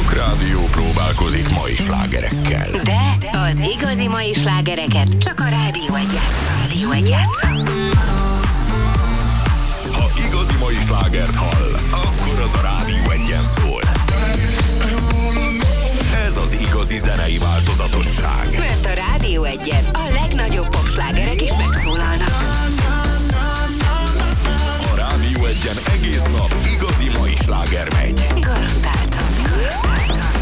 Rock Rádió próbálkozik mai slágerekkel. De az igazi mai slágereket csak a Rádió Egy játsza. Ha igazi mai slágert hall, akkor az a Rádió Egyen szól.